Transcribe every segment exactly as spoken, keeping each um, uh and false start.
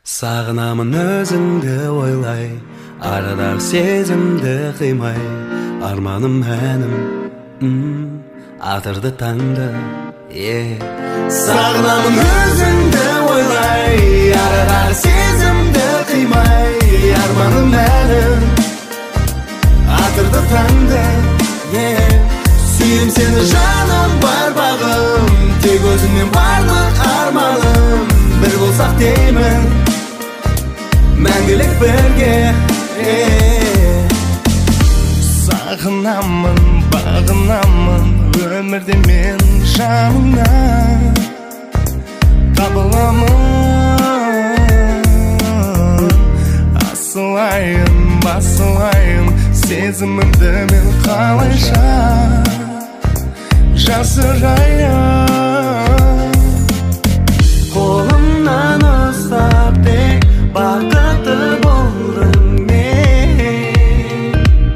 Sağınamın özüngde oylay, aradak sezimde kıymay. Armanım mənim, mm, atırdı tanda, yeah. Sağınamın özüngde oylay, aradak sezimde kıymay. Armanım mənim, atırdı tanda, yeah. Suyum seni canım var bağım, tek özünden varlık armanım. Bir bolsak deymin, мәңгілік бірге, yeah. Sağınamın, bağınamın, ömürde men жаныңа табыламын. Асылайын, басылайын, сезімімді мен қалайша жасырайын. Қолымнан ұстап тек бақытты болдым мен,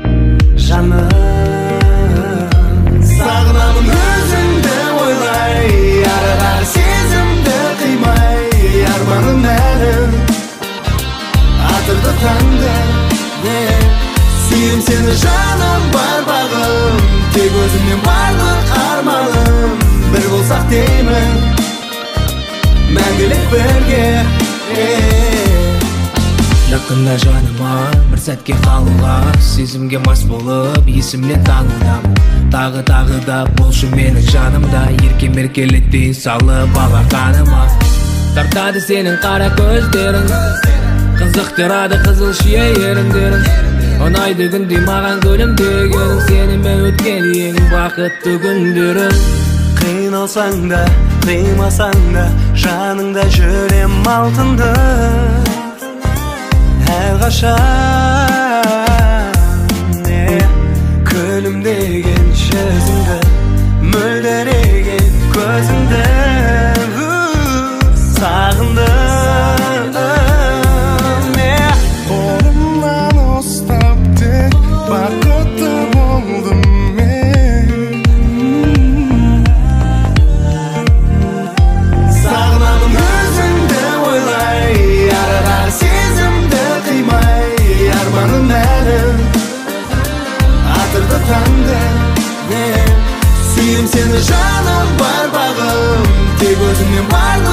жаным. Сағынамын өзіңді ойлай, арадағы сезімді қимай. Арманым әлім, атырды таңда, yeah. Сүйем сені жаным бар бағым, тек өзімнен барлық арманым. Bir болсақ деймін, мәңгілік бірге, yeah. Жақында жаныма бір сәтке қалуға, сезімге мас болып есімнен танылдам. Тағы тағы да болшы менің жанымда, ерке-меркелеттей салып алар қаныма. Тартады сенің қара көздерің, қызықтырады қызыл шие еріндерің. Ұнайды күндей маған күлімдегенің, сеніме өткен ең бақытты күндерің. Қиналсаң да, қимасаң да, жаныңда жүрем алтынды. Әрқашан, yeah. Күлімдеген жүзіңді, мөлдіреген көзіңді, сағындым, yeah. Қолымнан ұстап тек бақытты болдым мен. Сағынамын өзіңді ойлай, арадағы сезімді қимай. Арманым әлім, атырды таңда, yeah. Сүйем сені жаным бар бағым, тек өзіңнен бар